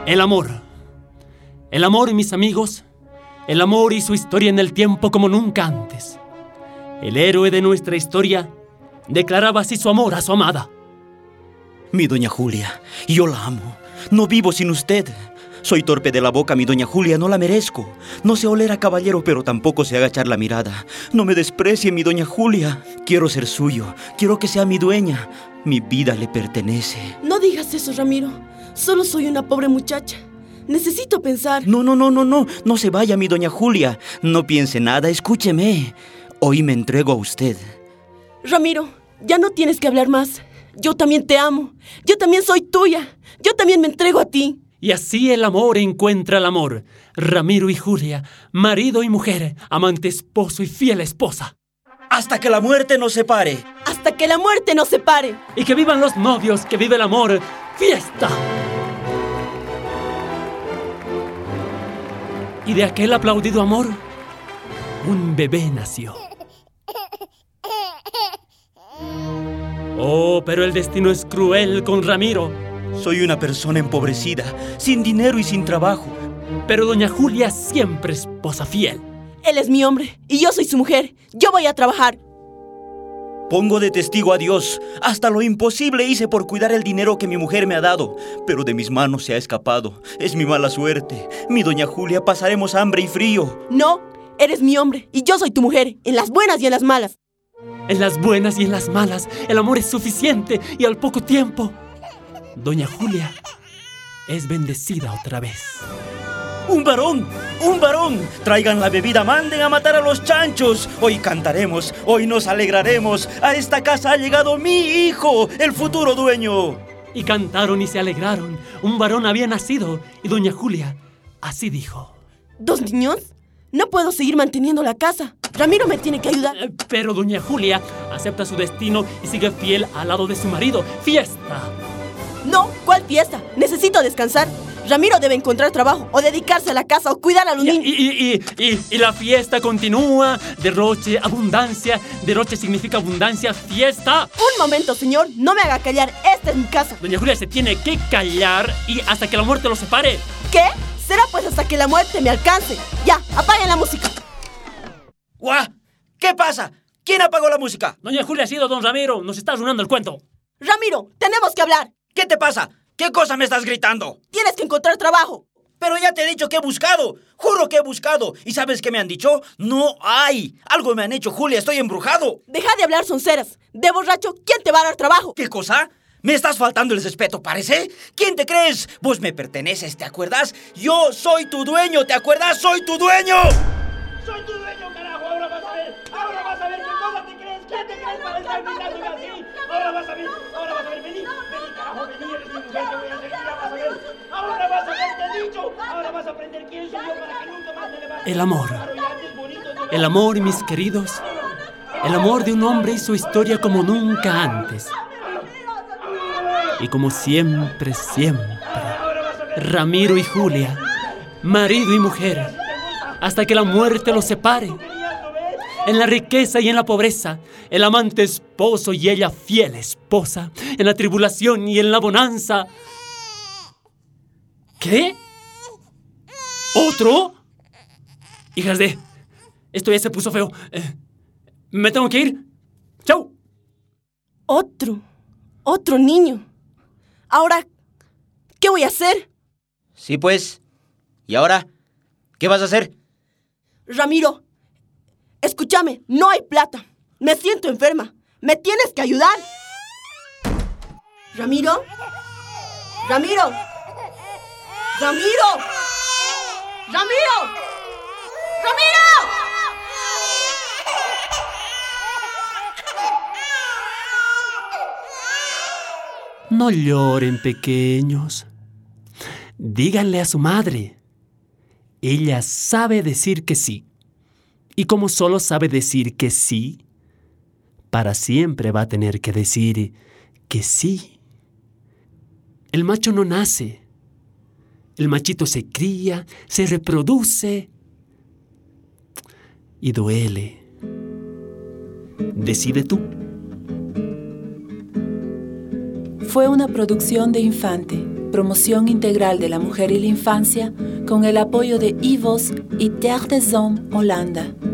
El amor. El amor, mis amigos. El amor y su historia en el tiempo como nunca antes. El héroe de nuestra historia declaraba así su amor a su amada. Mi doña Julia, yo la amo. No vivo sin usted. Soy torpe de la boca, mi doña Julia, no la merezco. No sé oler a caballero, pero tampoco sé agachar la mirada. No me desprecie, mi doña Julia. Quiero ser suyo, quiero que sea mi dueña. Mi vida le pertenece. No digas eso, Ramiro. Solo soy una pobre muchacha. Necesito pensar. No se vaya, mi doña Julia. No piense nada, escúcheme. Hoy me entrego a usted. Ramiro, ya no tienes que hablar más. Yo también te amo. Yo también soy tuya. Yo también me entrego a ti. Y así el amor encuentra el amor. Ramiro y Julia, marido y mujer, amante, esposo y fiel esposa. Hasta que la muerte nos separe. Hasta que la muerte nos separe. Y que vivan los novios, que vive el amor. ¡Fiesta! Y de aquel aplaudido amor, un bebé nació. Oh, pero el destino es cruel con Ramiro. Soy una persona empobrecida, sin dinero y sin trabajo. Pero doña Julia siempre esposa fiel. Él es mi hombre y yo soy su mujer. Yo voy a trabajar. Pongo de testigo a Dios. Hasta lo imposible hice por cuidar el dinero que mi mujer me ha dado. Pero de mis manos se ha escapado. Es mi mala suerte. Mi doña Julia, pasaremos hambre y frío. No, eres mi hombre y yo soy tu mujer. En las buenas y en las malas. En las buenas y en las malas, el amor es suficiente y al poco tiempo, doña Julia es bendecida otra vez. ¡Un varón! ¡Un varón! Traigan la bebida, manden a matar a los chanchos. Hoy cantaremos, hoy nos alegraremos. A esta casa ha llegado mi hijo, el futuro dueño. Y cantaron y se alegraron. Un varón había nacido y doña Julia así dijo. ¿Dos niños? No puedo seguir manteniendo la casa. Ramiro me tiene que ayudar. Pero doña Julia acepta su destino y sigue fiel al lado de su marido. ¡Fiesta! No, ¿cuál fiesta? Necesito descansar. Ramiro debe encontrar trabajo, o dedicarse a la casa, o cuidar a los niños. Y la fiesta continúa. Derroche, abundancia. Derroche significa abundancia. ¡Fiesta! Un momento, señor. No me haga callar. Esta es mi casa. Doña Julia se tiene que callar y hasta que la muerte los separe. ¿Qué? Será pues hasta que la muerte me alcance. Ya, apaguen la música. ¡Guau! ¿Qué pasa? ¿Quién apagó la música? Doña Julia ha sido don Ramiro. Nos está arruinando el cuento. Ramiro, tenemos que hablar. ¿Qué te pasa? ¿Qué cosa me estás gritando? Tienes que encontrar trabajo. Pero ya te he dicho que he buscado. Juro que he buscado. ¿Y sabes qué me han dicho? No hay. Algo me han hecho, Julia. Estoy embrujado. Deja de hablar sonceras. De borracho, ¿quién te va a dar trabajo? ¿Qué cosa? ¿Me estás faltando el respeto, parece? ¿Quién te crees? Vos me perteneces, ¿te acuerdas? Yo soy tu dueño, ¿te acuerdas? ¡Soy tu dueño! ¡Soy tu dueño, carajo! ¡Ahora vas a ver! ¡Ahora vas a ver qué cosa te crees! ¿Quién te crees para estar gritándome así? ¡Ahora vas a ver! ¡Ahora vas a ver! ¡Vení! ¡Vení, carajo! ¡Vení! ¡Eres mi mujer! ¡Te voy a hacer! ¡Ya vas a ver! ¡Ahora vas a ver! ¡Te he dicho! ¡Ahora vas a aprender quién soy yo para que nunca más te levantes! El amor. El amor, mis queridos. El amor de un hombre y su historia como nunca antes. Y como siempre, Ramiro y Julia, marido y mujer, hasta que la muerte los separe. En la riqueza y en la pobreza, el amante esposo y ella fiel esposa, en la tribulación y en la bonanza. ¿Qué? ¿Otro? Hijas de... Esto ya se puso feo. ¿Me tengo que ir? ¡Chau! Otro niño. Ahora, ¿qué voy a hacer? Sí, pues. ¿Y ahora? ¿Qué vas a hacer? Ramiro, escúchame, no hay plata. Me siento enferma. Me tienes que ayudar. Ramiro. Ramiro. Ramiro. Ramiro. Ramiro. No lloren, pequeños. Díganle a su madre. Ella sabe decir que sí. Y como solo sabe decir que sí, para siempre va a tener que decir que sí. El macho no nace. El machito se cría, se reproduce y duele. Decide tú. Fue una producción de Infante, promoción integral de la mujer y la infancia con el apoyo de IVOS y Terre des Hommes Holanda.